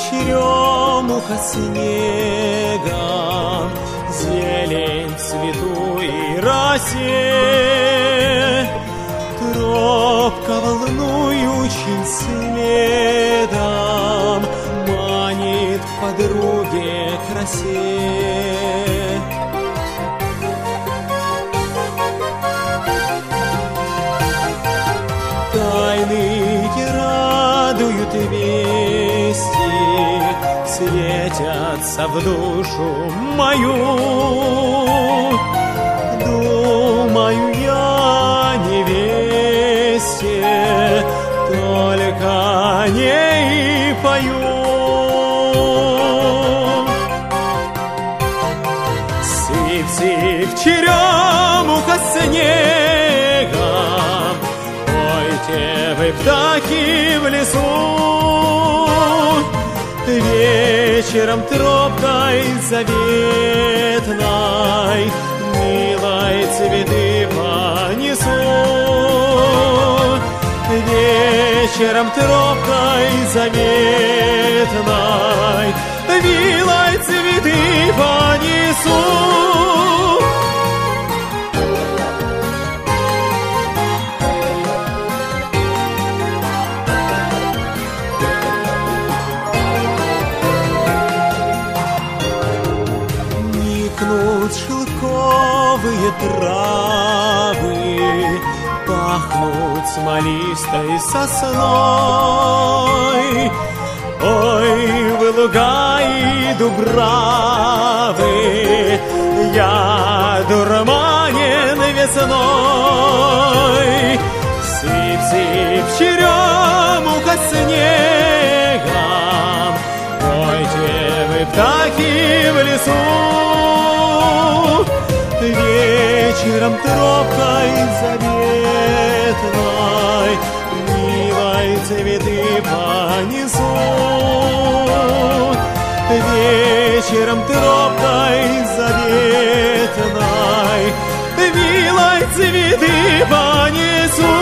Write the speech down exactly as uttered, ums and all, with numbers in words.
черемуха снегом, зелень в цвету и росе, тропка волнующим следом манит к подруге красе. Тайные радуют вести, светятся в душу мою. Думаю я невесте, только о ней и пою. Сыпь-сыпь, черемуха снегом, пойте вы, птахи, в лесу. Вечером тропкой заветной милой цветы понесу. Вечером тропкой заветной милой цветы понесу. Шелковые травы пахнут смолистой сосной. Ой, вы луга и дубравы, я дурманен весной. Сыпь-сыпь, черемуха снегом, пойте вы, птахи, в лесу. Вечером тропкой заветной милой цветы понесу. Вечером тропкой заветной милой цветы понесу.